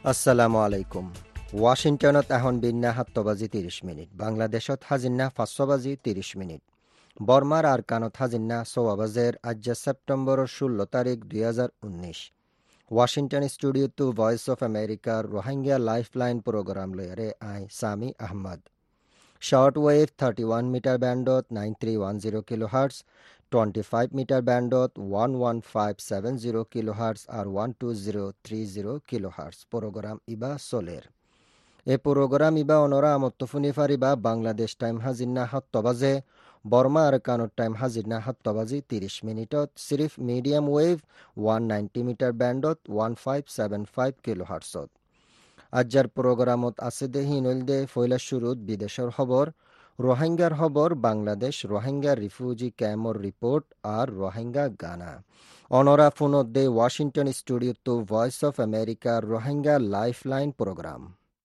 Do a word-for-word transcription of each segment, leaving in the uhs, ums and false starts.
আসসালামু আলাইকুম। ওয়াশিংটনত এখন বিন্যা সাতটা বাজি ত্ৰিশ মিনিট, বাংলাদেশত হাজিন্না পাঁচশো বাজি ত্ৰিশ মিনিট, বর্মার আরকানত হাজিন্না সোয়া বাজের আজ সেপ্টেম্বরের ষোলো তারিখ দুই হাজার উনিশ। Washington studio to voice of আমেরিকার রোহিঙ্গা লাইফ লাইন প্রোগ্রাম লয়ারে আই Sami Ahmed. Short wave thirty one metre ব্যান্ডত nine three one zero kilo hertz, twenty five metre ব্যান্ডত one one five seven zero kilo hertz আর one two zero three zero kilo hertz programme ইবা চলের। এ programme ইবা অনরা আমত্তফুনি ফারিবা বাংলাদেশ টাইম হাজিন্না সাতট বাজে, বর্মা আর কানুর টাইম হাজিন্না সাতট বাজি ত্রিশ মিনিটত সিরিফ medium wave one ninety metre ব্যান্ডত one five seven five kilo হার্টসত। আজ্জার প্রোগ্রামত আছে দে হিনল দে ফয়লা শুরুত বিদেশের খবর, রোহিঙ্গার খবর, বাংলাদেশ রোহিঙ্গা রিফিউজি ক্যাম্পর রিপোর্ট আর রোহিঙ্গা গানা। অনরা ফোনত দে Washington studio to voice of আমেরিকার রোহিঙ্গা লাইফ লাইন প্রোগ্রাম।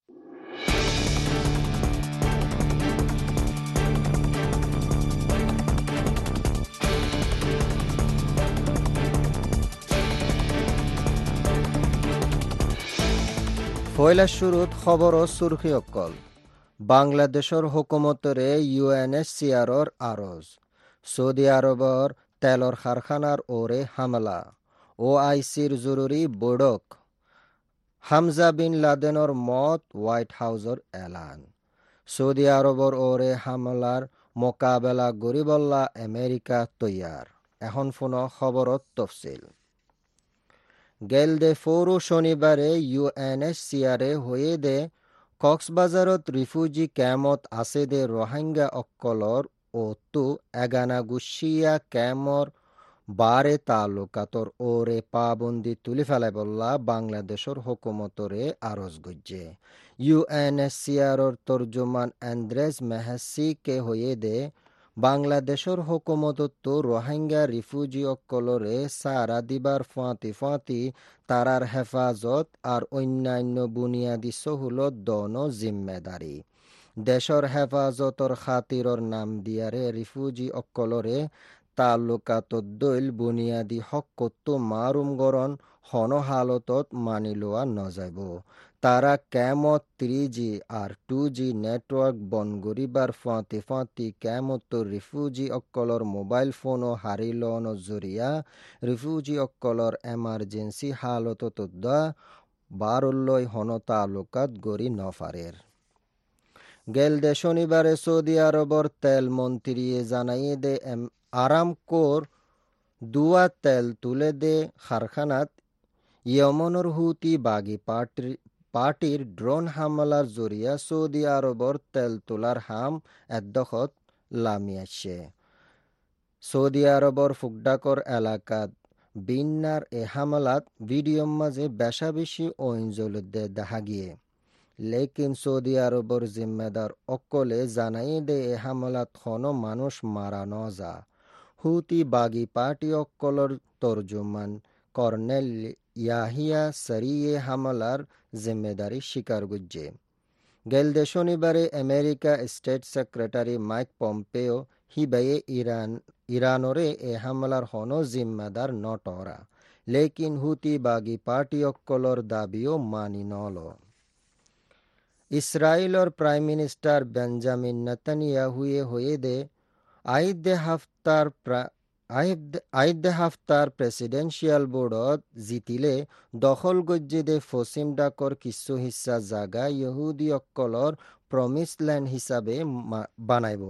ফয়লা শুরুত খবর ও সুরখি অকল। বাংলাদেশের হুকুমতরে ইউএনএইচসিআরর আরজ, সৌদি আরবর তেলর কারখানার ওরে হামলা, ও আইসির জরুরি বৈঠক, হামজা বিন লাদেনর মত, হোয়াইট হাউসর এলান। সৌদি আরবর ওরে হামলার মোকাবেলা গরিবল্লা আমেরিকা তৈয়ার। এখন ফোন খবরত তফসিল। গেলদে ফৌরু শনিবারে ইউএনএইচসিআরে হয়ে দে কক্সবাজারত রিফিউজি ক্যাম্পত আছে দে রোহিঙ্গা অক্কলর ও তু এগানা গুছিয়া ক্যাম্পর বারে তালুকাতর ওরে পাবন্দি তুলি ফেলাই বললা বাংলাদেশের হুকুমতরে আরজ গজ্জে। ইউএনএইচসিআরর তর্জমান অ্যান্দ্রেস মেহসি কে হয়ে দে বাংলাদেশের হুকুমতত রোহিঙ্গা রিফিউজি অক্কলরে সারা দিবার ফাঁতি ফাঁতি তারার হেফাজত আর অন্যান্য বুনিয়াদী সহুলত দন জিম্মেদারি। দেশর হেফাজতর খাতিরর নাম দিয়ারে রিফিউজি অক্কলরে তালুকাতত দৈল বুনিয়াদী হকত মারুম গরণ হন হালতত মানি লোয়া নযাইব। তারা ক্যামত থ্রি জি আর টু জি নেটওয়ার্ক বন গরিবার ফাঁতি ফাঁতি ক্যামত রিফিউজি অক্কলর মোবাইল ফোনও হারিলন জরিয়া রিফিউজি অক্কলর এমার্জেন্সি হালতত দা বারুল্লয় হন তালুকাত গরি নফারের। গেলদে শনিবারে সৌদি আরবর তেল মন্ত্রী জানাইয়ে দে আরামকোর দুয়া তেল তুলে দে কারখানাত ইয়মনের হুতি বাগি পার্টির পার্টির ড্রোন হামলার জরিয়া সৌদি আরবর তেল তোলার হাম এদ্দখত লামিয়াছে। সৌদি আরবর ফুকডাকর এলাকাত বিন্নার এ হামলাত ভিডিওর মাঝে বেশা বেশি ওইঞ্জলুদ্দে দেখা গিয়ে, লেকিন সৌদি আরবর জিম্মেদার অকলে জানাই দে এ হামলাত কোনো মানুষ মারা ন যা। হুতি বাগি পার্টি অকলর তর্জমান কর্নেল ইয়াহিয়া সারিয়ে হামলার জিম্মেদারি স্বীকার গুজ্জে। গেলদে শনিবারে America state secretary Mike Pompeo হিবাইয়ে ইরান ইরানরে এ হামলার হনো জিম্মেদার নটরা, লেকিন হুতি বাগি পার্টি অকলর দাবিও মানি নল। ইসরায়েলর প্রাইম মিনিস্টার বেঞ্জামিন নেতানিয়াহুয়ে হয়ে দে আইদে হাফতার আইদে হাফতার প্রেসিডেন্সিয়াল বোর্ডত জিতিলে দখল গজ্জে দে ফসিম ডাকর কিছু হিস্সা জাগা ইহুদি অক্কলর প্রমিস ল্যান্ড হিসাবে বানাইব।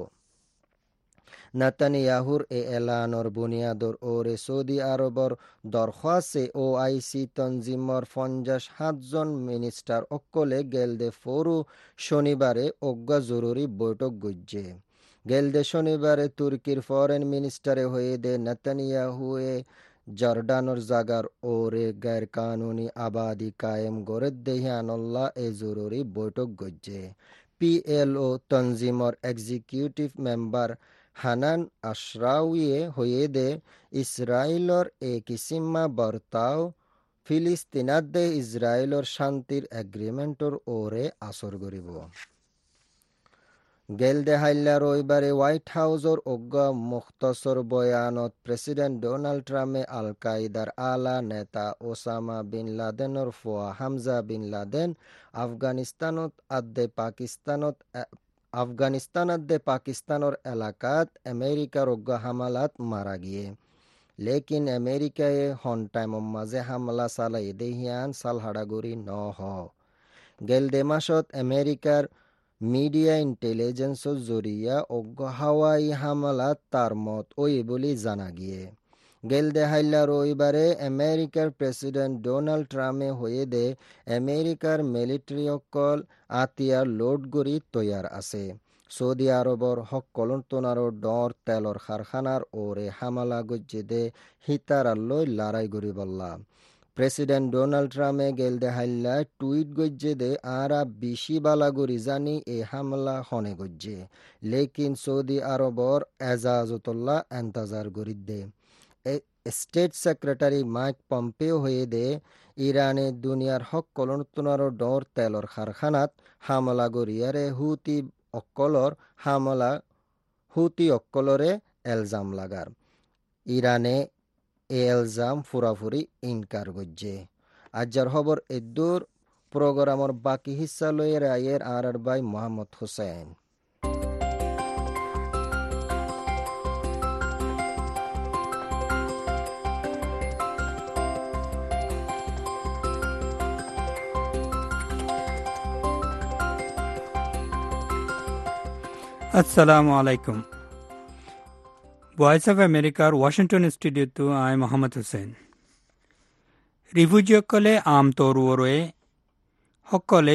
নেতানিয়াহুর এ এলানর বুনিয়াদর ওরে সৌদি আরবর দরখাস্তে ও আইসি তনজিমর পঞ্চাশ সাতজন মিনিস্টার অক্কলে গেলদে ফোরু শনিবারে অজ্ঞা জরুরি বৈঠক গজ্জে। গেলদে শনিবারে তুর্কির ফরেন মিনিস্টারে হয়ে দে নেতানিয়াহুয়ে জর্ডানর জাগার ওরে গैर কানুনি আবাদি কায়েম গড়ে দেহিয়ানল্লাহ এ জরুরি বৈঠক গজ্জে। পিএলও তনজিমর এক্সিকিউটিভ মেম্বার হানান আশরাউয়ে হয়ে দে ইসরায়েলর এ কিসিমা বর্তাও ফিলিস্তিনাদ্দে ইসরায়েলর শান্তির এগ্রিমেন্টর ওরে আসর গরিব। গেলদে হাইল্লা রবিবারে হোয়াইট হাউসর অজ্ঞা মুখতসর বয়ানত প্রেসিডেন্ট ডোনাল্ড ট্রাম্পে আল কায়দার আলা নেতা ওসামা বিন লাদেনের ফুয়া হামজা বিন লাদেন আফগানিস্তানত আদে পাকিস্তানত আফগানিস্তানত দে পাকিস্তানের এলাকাত আমেরিকার অজ্ঞা হামালাত মারা গিয়ে লেকিন আমেরিকায় হন টাইমর মাঝে হামলা চালাই দেহিয়ান সালহাডাগুড়ি ন হ গেলদে মাসত আমেরিকার মিডিয়া ইন্টেলিজেন্সর জরিয়া অজ্ঞ হাওয়াই হামলাত তার মত ওই বলে জানা গিয়ে গেলদে হাইল্লা রবিবারে আমেরিকার প্রেসিডেন্ট ডোনাল্ড ট্রাম্পে হয়ে দে আমেরিকার মিলিটারি অকল আতিয়ার লোড গড়ি তৈয়ার আছে সৌদি আরবর হকলন তোনারো ডর তেলর কারখানার ওরে হামলা গজ্জে দে হিতারাল্লই লড়াই গড়ি বললা প্রেসিডেন্ট ডোনাল্ড ট্রাম্পে গেলদে হাইল্লা টুইট গজ্জে দে আরা বেশি বালাগুড়ি জানি এ হামলা হনে গজ্জে লেকিন সৌদি আরবর এজাজতুল্লাহ এন্তাজার গড়ি দে স্টেট সেক্রেটারি মাইক পম্পেও হয়ে দে ইরানে দুনিয়ার হক কলনতনার ডর তেলর কারখানাত হামলা গড়িয়ারে হুতি অক্কলর হামলা হুতি অক্কলরে এলজাম লাগার ইরানে এ এলজাম ফুরাফুরি ইনকার গজ্জে আজ্জার খবর এদুর প্রোগ্রামর বাকি হিস্সা লয়ে রায়ের আর আর বাই মোহাম্মদ হোসেন। আসসালামু আলাইকুম। ভয়েস অফ আমেরিকার ওয়াশিংটন স্টুডিওতো আই মোহাম্মদ হোসেন। রিফিউজিসকলে আমতৌৰে সকলে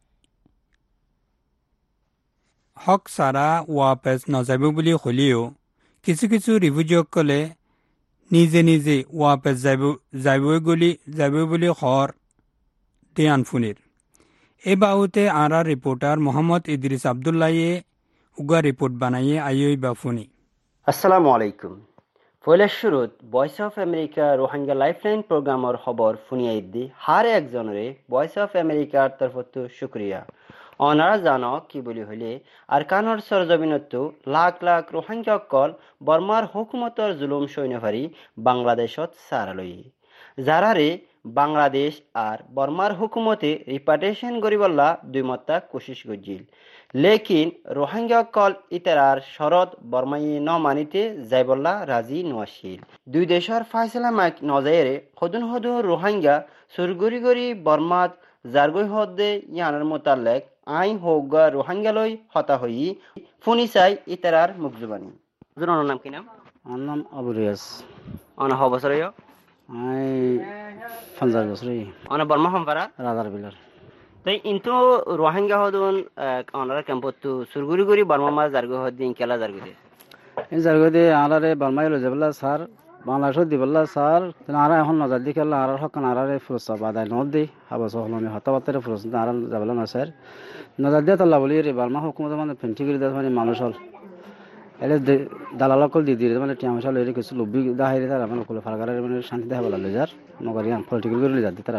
হক সাৰা ৱাপেছ নাযাব বুলি হ'লেও কিছু কিছু ৰিফিউজিসকলে নিজে নিজে ৱাপেছ যাব যাবই বুলি যাব বুলি খৰ দিয়ান ফুনিৰ এই বাহুতে আৰা রিপোর্টার মোহাম্মদ ইদ্রিস আবদুল্লাহে উগা রিপোর্ট বানাইয়ে আইয়ই বাফুনি। আসসালামু আলাইকুম। পয়লা শুরুত voice of America Rohingya lifeline প্রোগ্রামর খবর ফুনিয়াই দি হার একজনরে ভয়েস অফ আমেরিকার তরফতো শুক্রিয়া। অনারা জানো কি বলি হলে আর কানর সরজমিনতো লাখ লাখ রোহিঙ্গা অকল বর্মার হুকুমতর জুলুম সৈন্যভারি বাংলাদেশত সারালই যারারে বাংলাদেশ আর বর্মার হুকুমতে রিপার্টেশন গরিবল্লা দুই মত্তা কোশিশ গজিল লেকিন রোহিঙ্গা কল ইতারার শরৎ বর্মাই ন মানিতে যাইবল্লা রাজি নোয়াশিল দুই দেশের ফাইসলা মাইক নজাইরে হদুন হদুন রোহিঙ্গা সুরগুরি গরি বর্মাত জারগই হদে ইয়ানার মোতালেক আই হোগা রোহিঙ্গালই হতা হই ফুনি চাই ইতারার মুখজুবানি। জুনার নাম কি নাম? আমার নাম আবু রিয়াজ। অন হ বছর আই পঞ্চাশ বছর অন বর্মা সম্পারা রাজার বিলার তাই কিন্তু রোহিঙ্গা হদুন অনারা ক্যাম্পতো সুরগুরি গরি বর্মা মাছ জারগই হদ দিন কেলা জারগই এই জারগই দিয়ে আলারে বার্মাই লই যাবলা স্যার বাংলাদেশ দিবলা স্যার আরা এখন নজর দি খেলা আর হকান আরারে ফুরসা বাদাই নদ দি হাবস হলনি হতাবাতের ফুরস আর যাবলা না স্যার নজর দিয়ে তাল্লা বলি রে বার্মা হুকুমত মানে ফেন্টি করে দেয় মানে মানুষ হল এলে দালালকল দি দিয়ে মানে টিয়ামশা লই কিছু লব্বি দাহাইরে তারা মানে কলে ফারগারের মানে শান্তি দেখা বলা লই যার নগরিয়ান পলিটিক্যাল করে লই যার দিতারে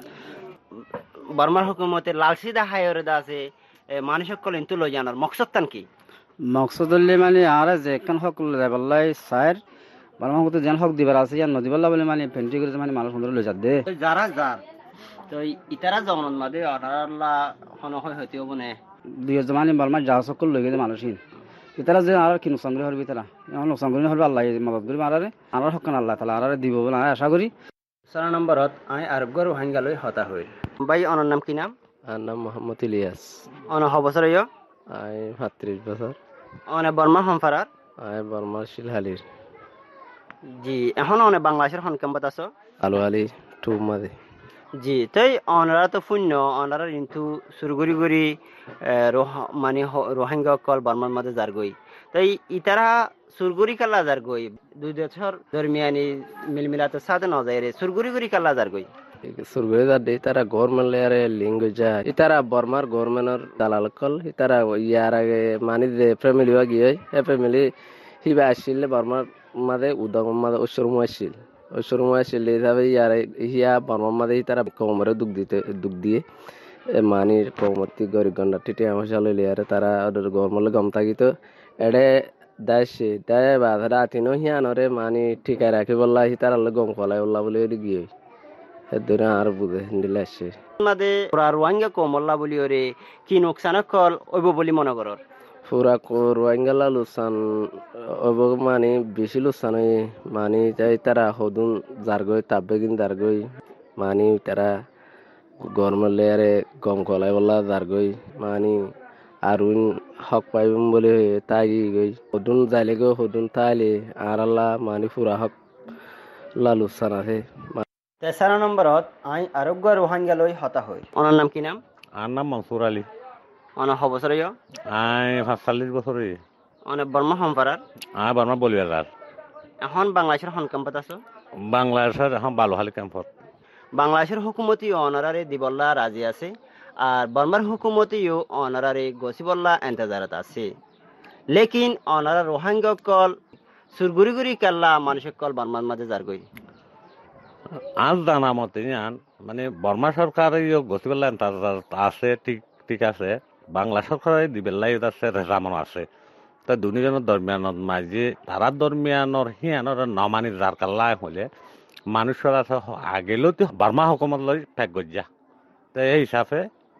বর্মার হুকুমতে লালসি দাহাইরে দা আছে মানুষ সকল ইন্তু লই জানার মকসদ তান কি মকসদ হলে মানে আর যে একখান হক লই যাবলাই স্যার বার্মা হুকুমতে যেন হক দিবার আছে ইয়ান নদিবল্লা বলে মানে ফেন্টি করে মানে মানুষ সুন্দর লই যার দে যারা যার তো ইতারা জমন মাদে অনারাল্লা হন হয় হইতে বনে দুই মানে বার্মা যা সকল লই গেছে মানুষিন ইতারা যে আর কি নুকসান করে হরবি তারা এখন নুকসান করে হরবে আল্লাহ মদত করি আরারে আর হকান আল্লাহ তালা আরারে দিব বলে আমি আশা করি। সারা নম্বরত আই আরবগর রোহিঙ্গালই হতা হই ভাই অনার নাম কি নাম? আর নাম মোহাম্মদ ইলিয়াস। অন হ বছর ইয় আই সাতত্রিশ বছর। অনে বর্মা সম্পারার আই বর্মার শিলহালির। জি এখন অনে বাংলাদেশের হন কেম্পত আছো আলু আলি টু মাদে। জি তাই অনারা তো শূন্য অনারা কিন্তু সুরগুরি গুরি মানে রোহিঙ্গা কল বর্মার মাঝে যারগই তাই ইতারা সুরগুরি কাল্লা যারগই দুই দেশের দরমিয়ানি মিলমিলাতে সাথে নজাইরে সুরগুরি গুরি কাল্লা যারগই সুরগুরি যার দে তারা গভর্নমেন্ট লেয়ারে লিঙ্গ যায় ইতারা বর্মার গভর্নমেন্টর দালাল কল ইতারা ইয়ার আগে মানি দে ফ্যামিলি বা গিয়ে এ ফ্যামিলি হিবা আসছিল বর্মার মাঝে উদম মাঝে ঐশ্বরমু আসছিল ঐশ্বরমু আসছিল হিসাবে ইয়ার হিয়া বর্মার মাঝে তারা কমরে দুঃখ দিতে দুঃখ দিয়ে এ মানির কমতি গরি গন্ডা টিটি আমসা লইলে আরে তারা ওদের গরমলে গম থাকিত এডে দাইছে দায় বাদ রাতিনো হিয়ানরে মানি ঠিকায় রাখি বললা হি তারা গম কলাই বললা বলে এদি গিয়ে এদের আর বুঝে হিন্দিলে আসছে মাদে পুরা রোহিঙ্গা কমল্লা বলি ওরে কি নোকসান কল ওইব বলি মনে করর পুরা রোহিঙ্গালা লুসান অব মানে বেশি লুসান মানে যাই তারা হদুন জারগই তাববেগিন জারগই মানে তারা গরমলে আরে গম কলাই বললা জারগই মানে আরুন হক পাইম বলে তাই গই হদুন যাইলে গো হদুন তাইলে আর আল্লাহ মানে পুরা হক লালুসান আছে তেসারা নম্বরত আই আরোগ্য রোহিঙ্গা লই হতা হই ওনার নাম কি নাম আর নাম মনসুর আলী অন হবসর আই পাঁচচল্লিশ বছরে অনেক বর্মা সম্পারার আই বর্মা বলিয়ার এখন বাংলাদেশের হন ক্যাম্পত আছো বাংলাদেশের এখন বালুহালি ক্যাম্পত বাংলাদেশের হুকুমতি অনারারে দিবল্লা রাজি আছে আর বর্মার হুকুমতিও অনারারে গসিবল্লা এন্তেজারত আছে লেকিন অনারা রোহিঙ্গা কল সুরগুরি গুরি কাল্লা মানুষের কল বর্মার মাঝে যারগই আজ জানা মতে মানে বর্মা সরকার গতিবেলা আছে ঠিক ঠিক আছে বাংলা সরকারের দিবেলাই আছে রেজামন আছে তা দুজনের দরমিয়ানত মাঝে তারা দরমিয়ানর হিয়ানর নমানি যার কাল্লা হলে মানুষের আছে আগেলেও তো বর্মা হুকুমত লই প্যাক গজ্জা তো এই হিসাবে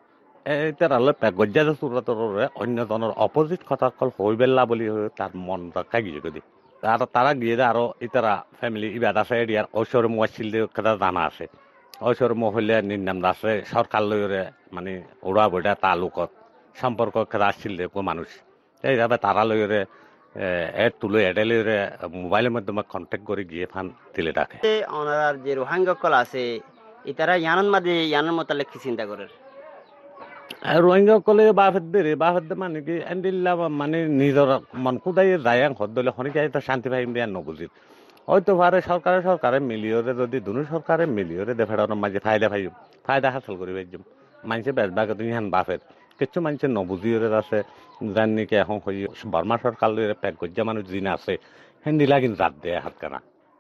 তারা প্যাক গজ্জা যে চুরাতর অন্যজনের অপোজিট কথা কল হইবেলা বলি তার মন রক্ষা গিয়ে যদি আর তারা গিয়ে আরো ইতারা ফ্যামিলি ইবাদ আছে এরিয়ার ঐশ্বর মোয়াশিল কথা জানা আছে ঐশ্বর মহিলা নির্নাম আছে সরকার লইরে মানে ওড়া বইটা তালুকত সম্পর্ক খেলা আসছিল মানুষ এইভাবে তারা লইরে এড তুলে এডে লইরে মোবাইলের মাধ্যমে কন্ট্যাক্ট করে গিয়ে ফান দিলে ডাকে ওনার যে রোহিঙ্গা কল আছে ইতারা ইয়ানন মাঝে ইয়ানন মোতালেক কি চিন্তা করে রোহিঙ্গা কলে বাফেদ দে বাফেদ মানে কি এন্ডিল্লা মানে নিজের মন কুদাই যায় হদ্দলে খনিকে তো শান্তি পাইম দেয়া নবুজিত হয়তো পারে সরকারে সরকারে মিলিয়রে যদি দুনু সরকারে মিলিয়রে দেফাড়ানোর মাঝে ফায়দা পাইম ফায়দা হাসল করি পাইম মানুষে বেজবাগ তুমি হান বাফের কিছু মানুষের নবুজিয়রে আছে যার নাকি এখন হই বর্মা সরকার প্যাক গজ্জা মানুষ যিনি আছে হেন্দিলা কিন্তু জাত দেয় হাত কানা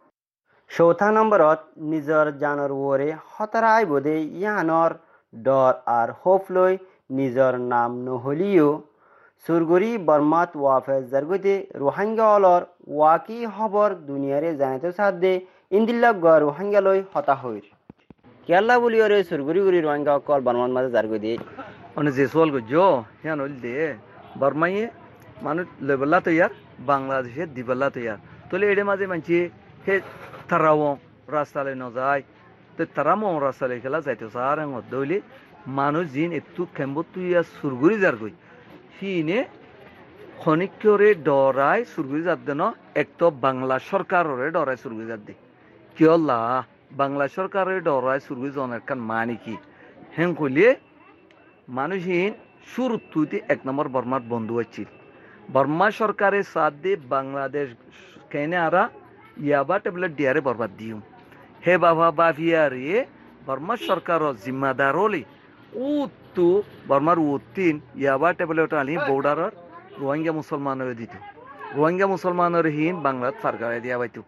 চৌথা নম্বরত নিজৰ জানৰ ওৰে হতৰাই বোধে ইয়ানৰ ডৰ আর হোপ লৈ নিজৰ নাম নহলিও সুরগুরি বর্মাত ওয়াফে জারগুতে রোহিঙ্গা অলর ওয়াকি খবর দুনিয়ারে জানাতে সাদে ইন্দিল্লাগ রোহিঙ্গা লই হতা হইর কেলা বলি ওরে সুরগুরি গুরি রোহিঙ্গা কল বর্মাত মাঝে জারগুতে অনে যে সোয়াল গো হিয়ান হইল দে বর্মাইয়ে মানুষ লেবেলা তৈয়ার বাংলাদেশে দিবেলা তৈয়ার তোলে এডে মাঝে মানছি হে তারাও রাস্তালে ন যায় তো তারা মো রাস্তালে খেলা যাইতে সার দইলে মানুষ জিন একটু খেম্বো তুই সুরগুরি জারগুই হিনে খনিকরে ডরাই সুরগুরি জাত দেন এক তো বাংলা সরকারের ডরাই সুরগুরি জাত দে কিয়লা বাংলা সরকারের ডরাই সুরগুরি জনের কান মানে কি হেন কইলে মানুষহীন সুর তুইতে এক নম্বর বর্মার বন্ধু হচ্ছিল বর্মা সরকারের সাথ দিয়ে বাংলাদেশ কেনে আরা ইয়াবা ট্যাবলেট দিয়ারে বরবাদ দিও হে বাবা বাভিয়ারে বর্মা সরকারের জিম্মাদার হলি ও তো বর্মার উত্তিন ইয়াবা ট্যাবলেট আনি বর্ডারের রোহিঙ্গা মুসলমানের দিত রোহিঙ্গা মুসলমানের হিন বাংলাত ফারগারে দিয়া বাইতো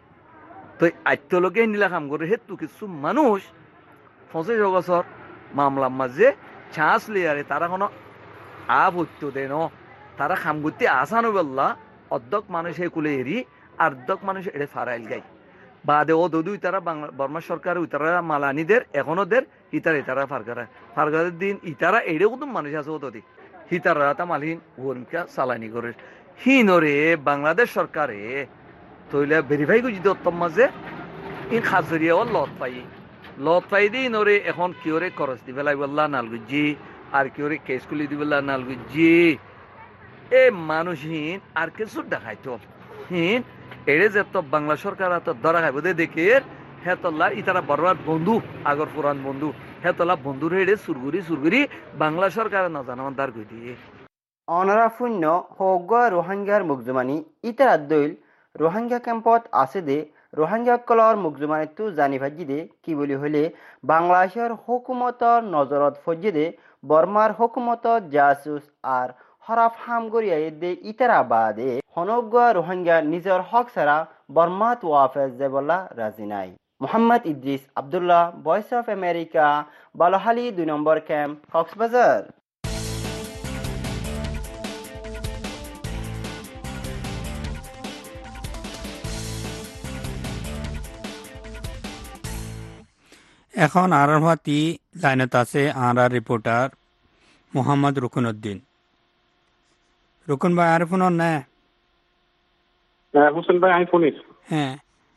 তো আত্মলোকে নিলা কাম করে হেতু কিছু মানুষ ফসে জগসর মামলার মাঝে চান্স লিয়ারে তারা কোনো আপ হইতো দেন তারা খাম করতে আসানো বললা অর্ধক মানুষ এই কুলে এরি আর্ধক মানুষ এড়ে ফারাইল গাই বাদে ও দদু ইতারা বাংলা বর্মা সরকার ইতারা মালানিদের এখনো দের ইতারা ইতারা ফারগারা ফারগারের দিন ইতারা এড়ে কত মানুষ আছে ও তদি হিতারা তা মালহীন ভূমিকা চালানি করে হিনরে বাংলাদেশ সরকারে তৈলে ভেরিফাই করছি দত্তম মাঝে ইন খাজরিয়া ও লত পাই লত পাই দিই নরে এখন কিওরে খরচ দি বেলাই বললা নালগুজি আর কিওরে কেস খুলি দি বললা নালগুজি এ মানুষহীন আর কিছু দেখাইতো হিন এড়ে যে তো বাংলা সরকার তো ধরা খাইব দে দেখে হেতল্লা ইতারা বড়বার বন্ধু আগর পুরান বন্ধু হেতলা বন্ধুর হেড়ে সুরগুরি সুরগুরি বাংলা সরকার না জানান দার কই দিয়ে অনারা শূন্য হৌগ রোহিঙ্গার মুকজমানি ইতারা দইল রোহিঙ্গা ক্যাম্পত আছে দে রোহিঙ্গা কলর মুকজমানিতো জানি ভাজি দে কি বলি হলে বাংলাদেশের হুকুমতর নজরত ফজি দে বর্মার হুকুমতর জাসুস আর হরাফ হাম গরিয়াই দে ইতারা বাদে হনজ্ঞ রোহিঙ্গা নিজের হক ছাড়া বর্মাত ওয়াফেজ দেবলা রাজি নাই। Mohammad Idris Abdullah, voice of America, বালহালি দুই নম্বর ক্যাম্প, কক্সবাজার। এখন আর হাতি লাইনত আছে আর রিপোর্টার মোহাম্মদ রুকন উদ্দিন। রুকন ভাই আর ফোন না? হ্যাঁ হোসেন ভাই আমি ফোনিস। হ্যাঁ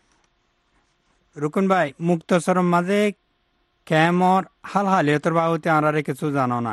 রুকন ভাই, মুক্তসরম মাঝে কেমর হাল হালিয়তর বাবুতে আনারে কিছু জানো না?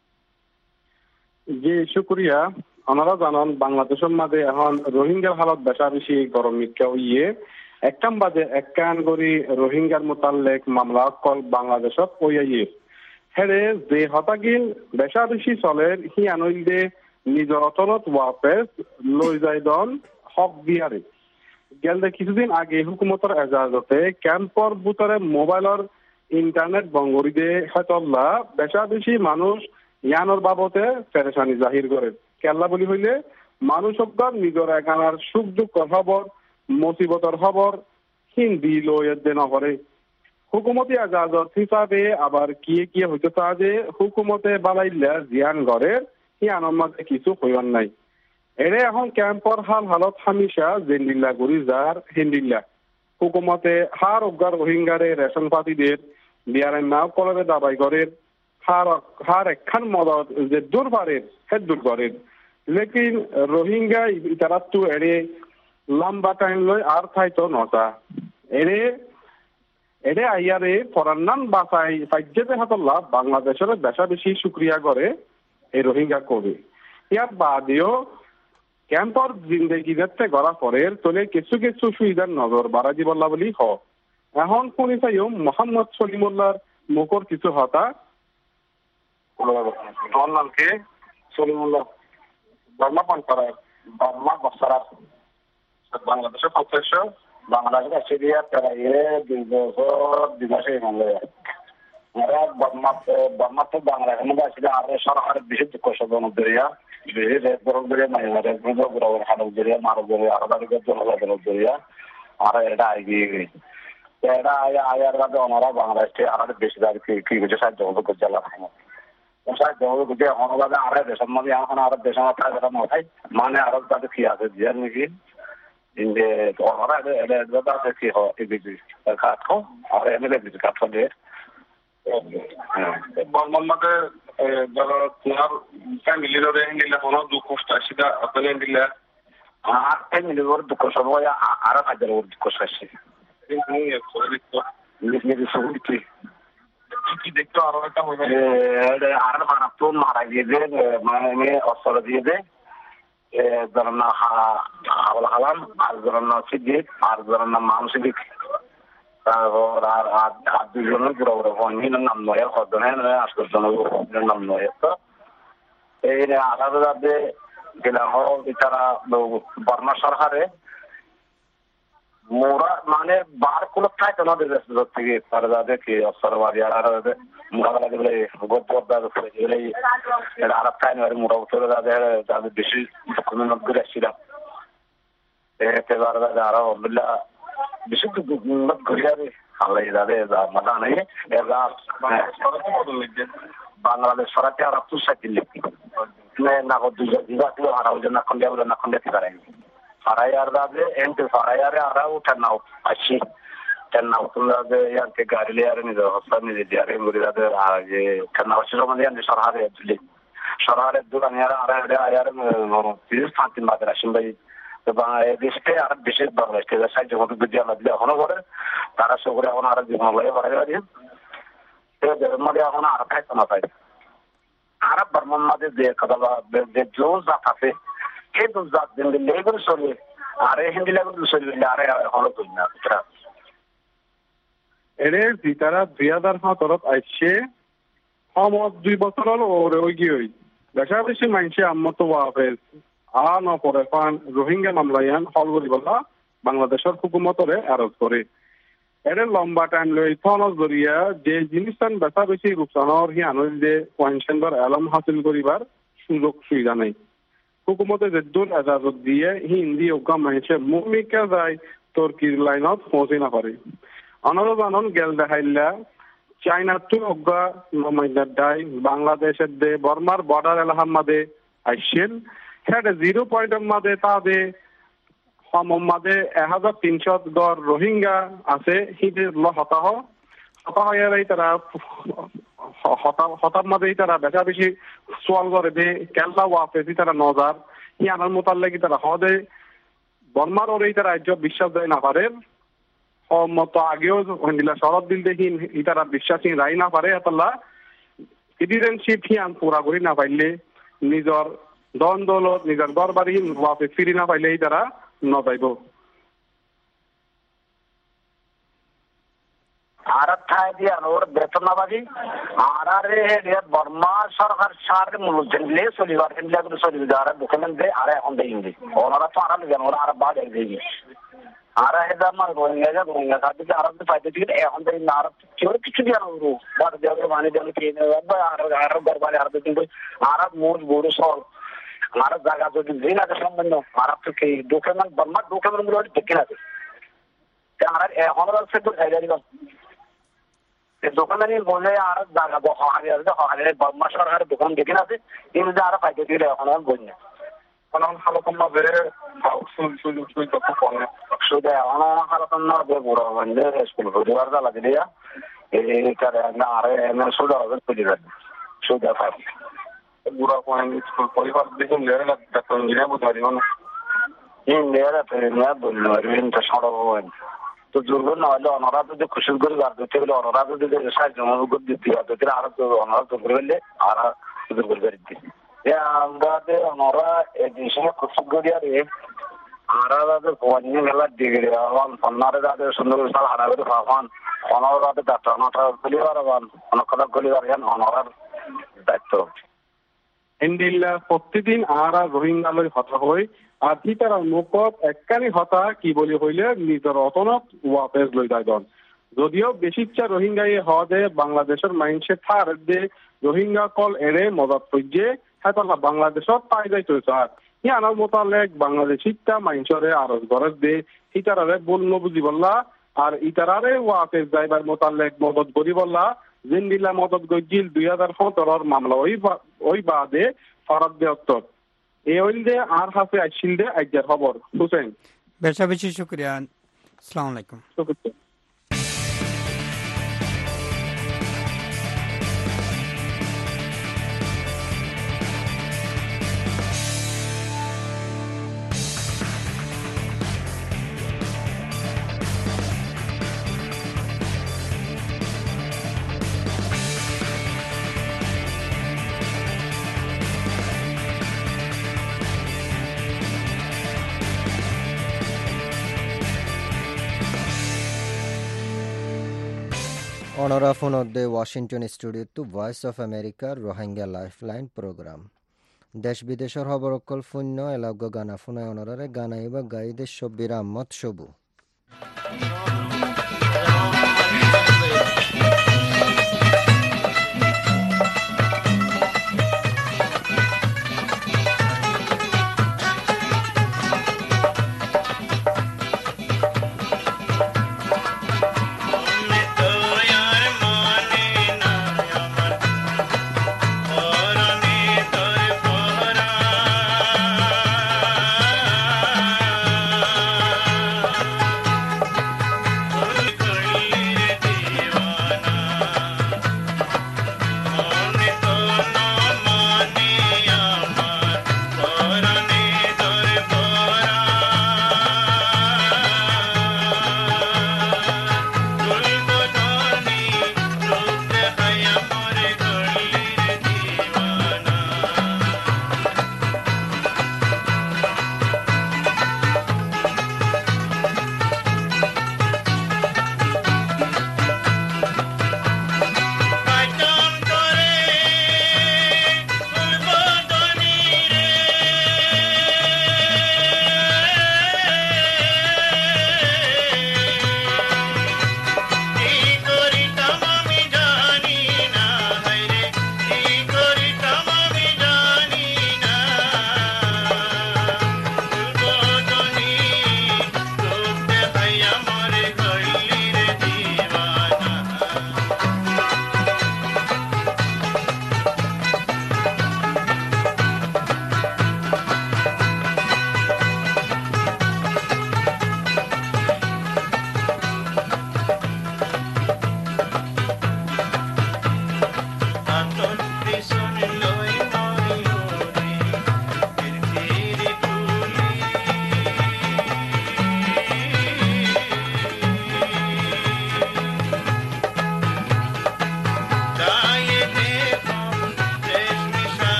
জি শুক্রিয়া। ওনারা জানান বাংলাদেশের মাঝে এখন রোহিঙ্গার হালত বেশা বেশি গরম মিক্কা ইয়ে একখান বাজে একখান করি রোহিঙ্গার মোতালেক মামলা কল বাংলাদেশত ওইয়ে হেরে যে হতাগিল বেশা বেশি চলের হি আনন্দে নিজৰ অতলত ওয়াপেস লৈ যাই দন হক দিয়ারে গেলদে কিছুদিন আগে হুকুমতর এজাজতে ক্যাম্পর ভিতরে মোবাইলের ইন্টারনেট বঙ্গরি দে হেতল্লা বেশা বেশি মানুষ ইয়ানোর বাবতে পেরেশানি জাহির করে। কেল্লা বলি হইলে মানুষ নিজের একানার সুখ দুঃখর খবর মুসিবতর খবর হিন্দি লইয়ে নকরে। হুকুমতি এজাজত হিসাবে আবার কিয়ে কিয়ে হইতে চা যে হুকুমতে বালাইলে জিয়ান গড়ে ইয়ানোর মাঝে কিছু হইয়ার নাই। এরে এখন ক্যাম্পর হাল হালত হামিশা জেন্ডিল্লা গুড়ি যার হিন্দিল্লা হুকুমতে হার অজ্ঞার রোহিঙ্গারে রেশন পাতিদের বিয়ারের নাও কলরে দাবাই করে হার হার একখান মদত যে দূর পারেন হে দূর করেন। লেকিন রোহিঙ্গা ইতারা তো এড়ে লম্বা টাইম লই আর থাইতো নটা এড়ে এড়ে আইয়ারে ফরান নাম বাসাই সাজ্জেতে হাতল্লা বাংলাদেশের বেশা বেশি শুক্রিয়া করে এই রোহিঙ্গা কবি। ইয়ার বাদেও ক্যাম্পর জিন্দগি দেখতে গড়া পরে তোলে কিছু কিছু সুবিধার নজর বাড়াজি বললা বলি হ। এখন শুনি চাইও মোহাম্মদ সলিমুল্লাহর মুখর কিছু হতা। আমার নামকে সলিমুল্লাহ বর্মা পানপাড়া বর্মা বসারা বাংলাদেশের প্রত্যক্ষ বাংলাদেশ অস্ট্রেলিয়া প্রায় দুই বছর দুই মাসে মানলে বর্মা বর্মা তো বাংলাদেশের মধ্যে আসলে আর সরকারের বেশি দুঃখ সাধন দরিয়া বেশি রেট বরফ দরিয়া নাই রেট বরফ হালক দরিয়া মারক দরিয়া আরো তারিখের জন্য দরিয়া আর এটা এগিয়ে গেছে এটা আয়ার বাদে ওনারা বাংলাদেশে আর বেশি দাঁড়িয়ে কি কিছু সাহায্য করছে জেলা সাহায্য করছে অনবাদে আরো দেশের মধ্যে এখন আরো দেশের মাথায় মাথায় মানে আরো তাদের কি আছে জিয়ার নাকি ইন্ডে ওনারা এটা কি হয় কাঠ আর এমএলএ কিছু কাঠ দিয়ে বর্মন মাঠে ধরো তোমার ফ্যামিলির নিলে কোনো দুঃখ সেটা আপনাদের নিলে আর ফ্যামিলির দুঃখ সময় আরো কাজের দুঃখ শেষে কি দেখতো আরো একটা আর মারা তো মারা গিয়ে মানে অস্ত্র দিয়ে দেয় ধরেন না হাওয়াল হালাম আর ধরেন না সিদ্দিক আর ধরেন না মাম সিদ্দিক তারপর আর আর দুজনের পুরো পুরো ফোনের নাম নয় হজনের আজকের জনের নাম নয় তো এই আলাদা যাবে গেলাম তারা বর্মা সরকারে মোরা মানে বার কোনো থাকে না থেকে তারা যাবে কি অবসরবাদী আর মোরা লাগবে গোপদার গেলে আর টাইম মোরা উত্তরে যাবে যাদের বেশি ডকুমেন্ট করে আসছিলাম এবার আরো আলহামদুলিল্লাহ বেশি ডকুমেন্ট করে যাবে আল্লাহ যাবে মাথা নেই বাংলাদেশ সরাতে আর তুষার দিল্লি না দুজন আর না খন্ডিয়া বলে না খন্ডিয়া থেকে Farayar dade ente farayar ara utanna achi tanna utunda de yanke garile are ni do hosani de diare nguri dade aje tanna achi romani ande sarhare dili sarhare duran yara ara ayar no tis fanti madra shimbai to ba deshte ar bishet bangladesh ke sai jogo bidyal dile hono gore tara sogore hono ar jino lay farayar di te de mari hono ar khai tama pai arab barman made de kadala de joza tafe এই তো জাত দিন labour sorry আরে Hindi labour sorry আরে হলো তো না এটা এরে জিতারা দুই হাজার সতেরো আইছে সমত দুই বছর হলো ওরে ওই গিয়ে বেশা বেশি মাইনছে আম্মত ওয়াফেজ আ ন পরে পান রোহিঙ্গা মামলায়ান হল করি বলা বাংলাদেশের হুকুমতরে আরজ করে এর লম্বা টাইম লই থনস জরিয়া যে জিনিসটান বেশা বেশি রূপসানর হি আনল যে পয়েন্টবার আলম হাসিল করিবার সুযোগ সুবিধা নাই। হুকুমতে যে দূর এজাজত দিয়ে হিন্দি অজ্ঞা মাইছে মুমিকা যায় তুর্কির লাইনত পৌঁছে না পারে অনর জানন গেল দেখাইলা চাইনা তো অজ্ঞা নমাইনার দায় বাংলাদেশের দে বর্মার বর্ডার এলাকার মাঝে আইসেন হ্যাঁ জিরো পয়েন্টের মাঝে তাদের হম মাঝে এক হাজার তিনশো গড় রোহিঙ্গা আছে হিদের ল হতাহ হতাহ এরাই তারা হতার মাঝে তারা বেশা বেশি সোয়াল করে দে কেল্লা ওয়াফেসি তারা নজার হি আনার মোতার লাগি তারা হদে বর্মার ওর এই তারা রাজ্য বিশ্বাস দেয় না পারে মতো আগেও হইলা শরৎ দিল দেখি ইতারা বিশ্বাসী রাই না পারে এতলা সিটিজেনশিপ হিয়ান পুরা করি না পাইলে নিজর দন দৌলত নিজের ঘর বাড়ি ওয়াফে ফিরি না পাইলে এই তারা নজাইব আর ঠাই দিয়ে ওর বেতনাবাদী আর আরে বর্মা সরকার সার মূল্য দিলে চলিবার কিন্তু চলিবে আর ডকুমেন্ট দেয় আর এখন দেয় ওনারা তো আরাম দেন ওরা আর বাদ দিয়ে আর হেদার মার রোহিঙ্গা যা রোহিঙ্গা কাটে আরব ফাইতে দিয়ে এখন দেয় না আর কেউ কিছু দিয়ে আর বাদ দেওয়ার মানে দেওয়ার কি আর আর গরবালে আর কিন্তু আরব মূল বড় সর আর জায়গা যদি দিন আছে সম্বন্ধ আরব থেকে ডকুমেন্ট বর্মা ডকুমেন্ট গুলো দেখে আছে আর এখন আছে তো জায়গা দোকানদারি বলে আর জায়গা হহারি আছে হহারি বর্মা সরকারের দোকান দেখে আছে কিন্তু আর ফাইতে দিয়ে এখন আর বই না কারণ হালকম মাঝে সুযোগ সুবিধা খুব কম সুদে এখন হালকম না বড় বন্ধে স্কুল পরিবার জ্বালা দিলে এই কারে না আরে এমন সুদা হবে পরিবার সুদা ফাই বুড়া পয়েন্ট স্কুল পরিবার দেখুন লেরে ডাক্তার ইঞ্জিনিয়ার বুঝতে পারি না ইঞ্জিনিয়ার পেরিয়া বললো রিনটা সরব তো দুর্গ না হলে অনরা যদি খুশি করে বার দিতে গেলে অনরা যদি সাহায্য অনুগ্রহ দিতে হবে তাহলে আর অনরা তো করলে আর দুর্গ করে দিতে আমরা অনরা এই জিনিসটা খুশি করি আর আর কোয়ানি মেলা ডিগ্রি হন অন্যারে যাদের সুন্দর সাল হারাবে ভাবান অনরা যাদের ডাক্তার নটা গলিবার হন অনেক কথা গলিবার হেন অনরার দায়িত্ব ইন্ডিল্লা প্রতিদিন আরা রোহিঙ্গা লই হতা হই আর হিতারা মুখত একখানি হতা কি বলি হইলে নিজের অতনত ওয়াপেস লই যাইদন যদিও বেশিচ্ছা রোহিঙ্গাই হদে বাংলাদেশের মাইন্ডসে থার দে রোহিঙ্গা কল এড়ে মদত পর্যে হেতলা বাংলাদেশত পাই যাইতো স্যার হি আনার মোতালেক বাংলাদেশিটা মাইন্ডসরে আরজ গরজ দে হিতারারে বল নবুজি বললা আর ইতারারে ওয়াপেস যাইবার মোতালেক মদত করি বললা জিন্দিল্লা মদত গজিল দুই হাজার সতেরোর মামলা ওই ওই বাদে ফরাদ দেওয়ার এই হইল দে আর হাফে আইসিল দে আইজার খবর হুসেন বেশা বেশি শুক্রিয়া আসসালামু আলাইকুম শুক্রিয়া অনরা ফোনদে Washington studio to voice of আমেরিকার রোহিঙ্গা লাইফলাইন প্রোগ্রাম দেশ বিদেশের খবর অকল শূন্য এলাগ গানা ফোনায় অনরারে গানাইবা গাইদের সব্বির আহমদ সবু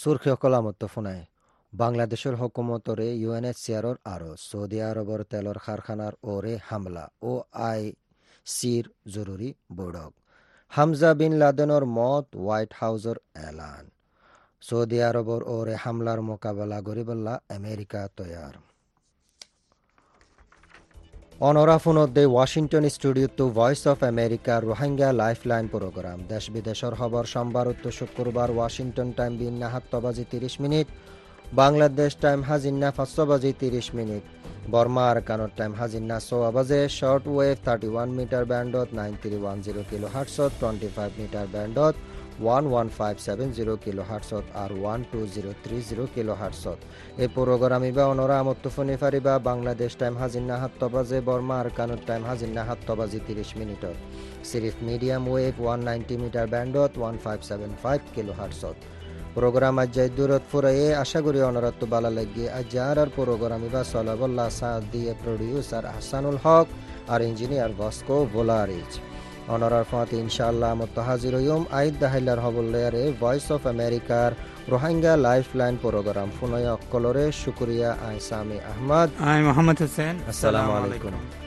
সুরখি অকলামত ফোনায় বাংলাদেশের হুকুমতরে ইউএনএইচসিআরর আরো সৌদি আরবর তেলর কারখানার ওরে হামলা ও আই সির জরুরি বৈঠক হামজা বিন লাদেনর মত হোয়াইট হাউসর এলান সৌদি আরবর ওরে হামলার মোকাবেলা গরিবল্লা আমেরিকা তৈয়ার অনরা ফোনদে Washington studio to voice of America Rohingya lifeline programme দেশ বিদেশের খবর সোমবার উত্তর শুক্রবার ওয়াশিংটন টাইম বিন্না সাতটা বাজি তিরিশ মিনিট বাংলাদেশ টাইম হাজিন্না পাঁচশো বাজি তিরিশ মিনিট বর্মা আরকানোর টাইম হাজিন্না সোয়া বাজে short wave thirty one metre ব্যান্ডত nine three one zero kilo হার্টসত টোয়েন্টি ফাইভ মিটার ব্যান্ডত one one five seven zero kilo হার্টসত আর one two zero three zero kilo হার্টসত এই প্রোগ্রাম ইবা অনরা আমত্তফনি ফারিবা বাংলাদেশ টাইম হাজিন্না সাতটা বাজে বর্মা আরকানোর টাইম হাজিন্না সাতটা বাজি তিরিশ মিনিটত সিরিফ medium wave one ninety metre ব্যান্ডত one five seven five kilo হার্টসত প্রোগ্রাম আজ্জাই দূরত ফুরাইয়ে আশা করি অনরাত্ম বালা লাগিয়ে আজ্জার আর প্রোগ্রাম ইবা সলাবল্লা সাদ দিয়ে প্রডিউসার আহসানুল হক আর ইঞ্জিনিয়ার ভস্কো ভোলারিজ অনরার ফাঁতি ইনশাআল্লাহ মত হাজির হইম আইদ দাহিলার হবল্লারে ভয়েস অফ আমেরিকার রোহিঙ্গা লাইফলাইন প্রোগ্রাম ফুনয় অক্কলরে শুকরিয়া আই সামি আহমদ আই মোহাম্মদ হোসেন আসসালামু আলাইকুম।